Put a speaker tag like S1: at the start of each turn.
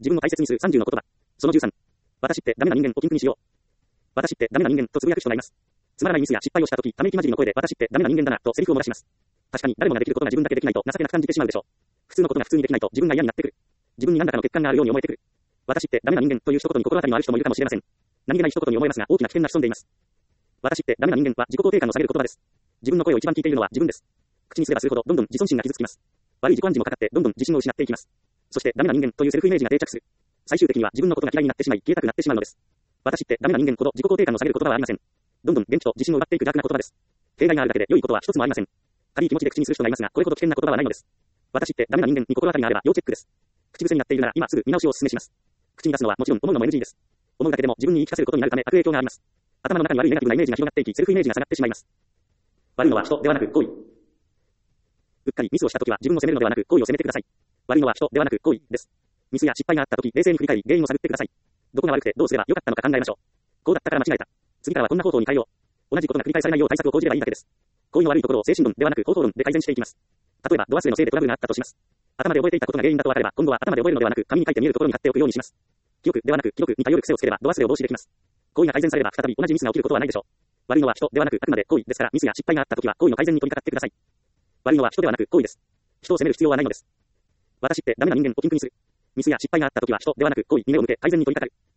S1: 自分を大切にする30の言葉。その13。私ってダメな人間を禁句にしよう。私ってダメな人間とつぶやく人がいます。つまらないミスや失敗をしたとき、ため息混じりの声で私ってダメな人間だなとセリフを漏らします。確かに誰もができることが自分だけできないと情けなく感じてしまうでしょう。普通のことが普通にできないと自分が嫌になってくる。自分に何らかの欠陥があるように思えてくる。私ってダメな人間という一言に心当たりのある人もいるかもしれません。何気ない一言に思えますが大きな危険が潜んでいます。私ってダメな人間は自己肯定感の下げる言葉です。自分の声を一番聞いているのは自分です。口にすればするほどどんどん自尊心が傷つきます。悪い自己暗示もかかってどんどん自信を失っていきます。そしてダメな人間というセルフイメージが定着する。最終的には自分のことが嫌いになってしまい消えたくなってしまうのです。私ってダメな人間ほど自己肯定感の下げる言葉はありません。どんどん元気と自信を奪っていく邪悪な言葉です。弊害があるだけで良いことは一つもありません。軽い気持ちで口にする人がいますが、これほど危険な言葉はないのです。私ってダメな人間に心当たりがあれば要チェックです。口癖になっているなら今すぐ見直しをお勧めします。口に出すのはもちろん思うのも NG です。思うだけでも自分に言い聞かせることになるため悪影響があります。頭の中に悪いネガティブなイメージが広がっていき、セルフイメージが下がってしまいます。悪いのは人ではなく行為。うっかりミスをしたときは自分を責めるのではなく行為を責めてください。悪いのは人ではなく行為です。ミスや失敗があったとき、冷静に振り返り原因を探ってください。どこが悪くてどうすれば良かったのか考えましょう。こうだったから間違えた。次からはこんな方法に変えよう。同じことが繰り返されないよう対策を講じればいいだけです。行為の悪いところを精神論ではなく方法論で改善していきます。例えばド忘れのせいでトラブルがあったとします。頭で覚えていたことが原因だと分かれば、今度は頭で覚えるのではなく紙に書いて見えるところに貼っておくようにします。記憶ではなく記録に頼る癖をつければド忘れを防止できます。行為が改善されれば再び同じミスが起きることはないでしょう。悪いのは人ではなくあくまで行為ですから、ミスや失敗があったときは行為の改善に取り掛かってください。悪いのは人ではなく行為です。人を責める必要はないのです。私ってダメな人間を禁句にする。ミスや失敗があったときは人ではなく行為に目を向け改善に取り掛かる。